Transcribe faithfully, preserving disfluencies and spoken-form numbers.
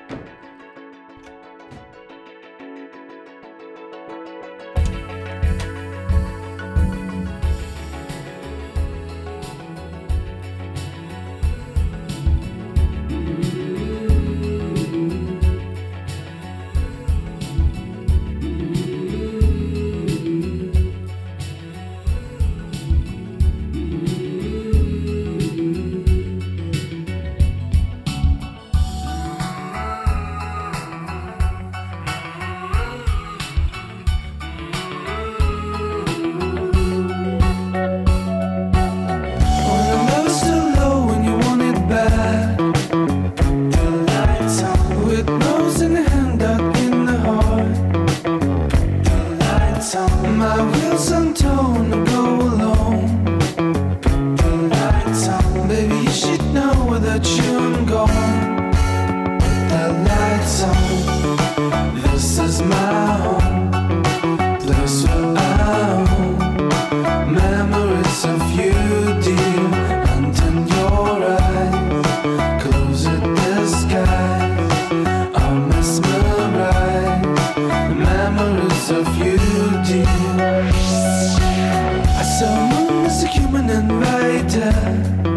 My wheels on tone to go alone. The lights on, baby, you should know that I'm gone. The lights on, this is my home, place where I own memories of you, dear. And in your eyes, close at the skies, I'll mesmerize memories of you, dear. I saw moon as a human invader.